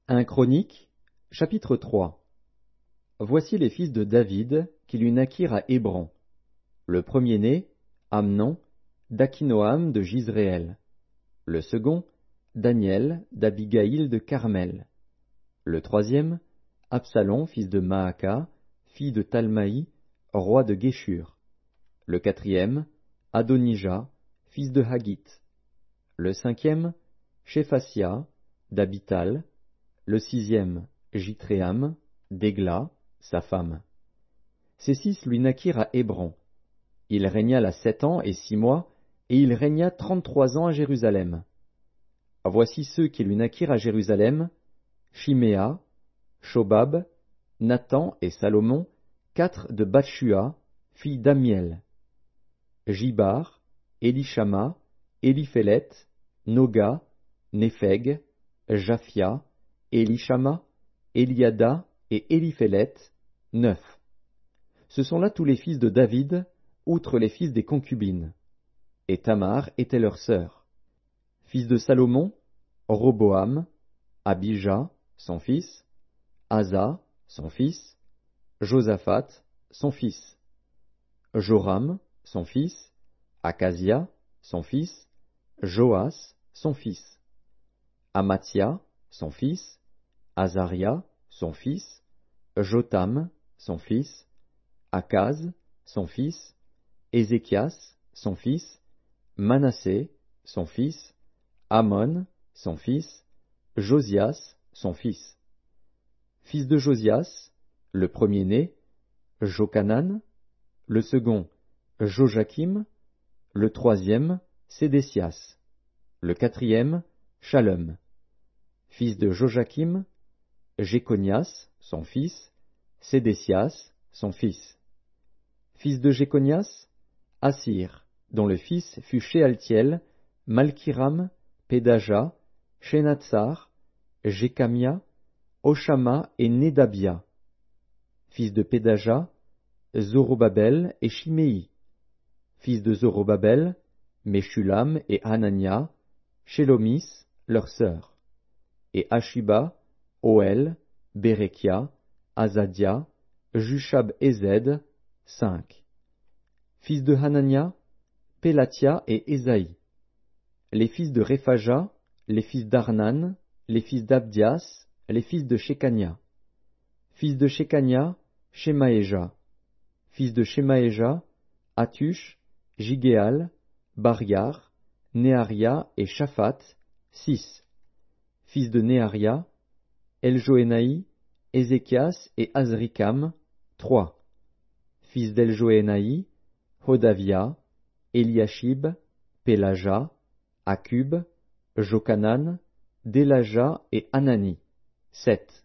1 Chroniques, chapitre 3. Voici les fils de David qui lui naquirent à Hébron. Le premier-né, Amnon, d'Akinoam de Jizréel. Le second, Daniel, d'Abigaïl de Carmel. Le troisième, Absalom, fils de Maaka, fille de Talmaï, roi de Géshur. Le quatrième, Adonijah, fils de Haggith. Le cinquième, Shéphasia, d'Abital. Le sixième, Jitréam, d'Égla, sa femme. Ces six lui naquirent à Hébron. Il régna là 7 ans et 6 mois, et il régna 33 ans à Jérusalem. Voici ceux qui lui naquirent à Jérusalem: Shiméa, Shobab, Nathan et Salomon, 4 de Batshua, fille d'Amiel. Jibar, Élishama, Éliphélet, Noga, Népheg, Japhia, Élishama, Eliada et Éliphélet, 9. Ce sont là tous les fils de David, outre les fils des concubines. Et Tamar était leur sœur. Fils de Salomon, Roboam, Abijah, son fils, Asa, son fils, Josaphat, son fils, Joram, son fils, Acasia, son fils, Joas, son fils, Amathia, son fils, Azaria, son fils, Jotam, son fils, Akaz, son fils, Ézéchias, son fils, Manassé, son fils, Amon, son fils, Josias, son fils. Fils de Josias, le premier-né, Jochanan, le second, Joachim, le troisième, Sédécias, le quatrième, Shallum. Fils de Joachim, Jéconias, son fils, Sédécias, son fils. Fils de Jéconias, Assir, dont le fils fut Shealtiel, Malkiram, Pédaja, Shenatsar, Jécamia, Oshama et Nédabia. Fils de Pédaja, Zorobabel et Shimei. Fils de Zorobabel, Meshulam et Hanania, Shelomis, leur sœur. Et Ashiba, Oel, Bérekia, Azadia, Jushab-Ezed, 5. Fils de Hanania, Pélatia et Ésaïe. Les fils de Réphaja, les fils d'Arnan, les fils d'Abdias, les fils de Shekania. Fils de Shekania, Shemaéja. Fils de Shemaéja, Atush, Jigéal, Bariar, Néaria et Shaphat, 6. Fils de Néaria, Eljoénaï, Ézéchias et Azrikam, 3. Fils d'Eljoénaï, Hodavia, Eliashib, Pélaja, Akub, Jochanan, Délaja et Anani, 7.